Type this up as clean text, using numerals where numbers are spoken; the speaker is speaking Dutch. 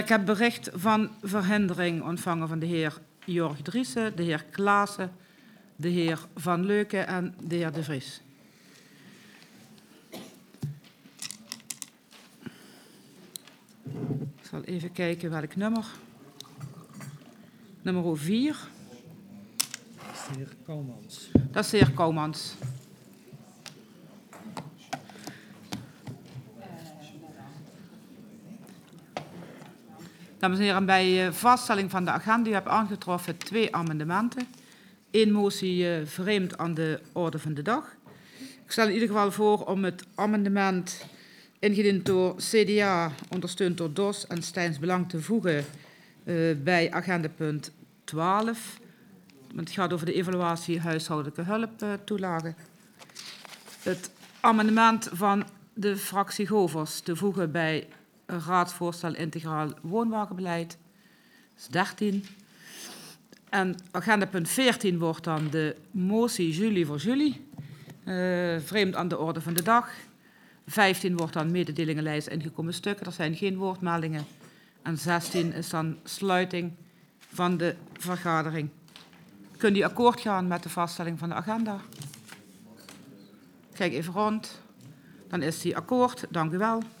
Ik heb bericht van verhindering ontvangen van de heer Jorg Driessen, de heer Klaassen, de heer Van Leuken en de heer De Vries. Ik zal even kijken welk nummer. Nummer 4. Dat is de heer Koumans. Dat is de heer Koumans. Dames en heren, bij vaststelling van de agenda, u hebt aangetroffen 2 amendementen. 1 motie vreemd aan de orde van de dag. Ik stel in ieder geval voor om het amendement ingediend door CDA, ondersteund door DOS en Stijns Belang te voegen bij agendapunt 12. Het gaat over de evaluatie huishoudelijke hulptoelage. Het amendement van de fractie Govers te voegen bij raadsvoorstel integraal woonwagenbeleid. Dat is 13. En agendapunt 14 wordt dan de motie Julie voor Julie. Vreemd aan de orde van de dag. 15 wordt dan mededelingenlijst ingekomen stukken. Er zijn geen woordmeldingen. En 16 is dan sluiting van de vergadering. Kunt u akkoord gaan met de vaststelling van de agenda? Kijk even rond. Dan is die akkoord. Dank u wel.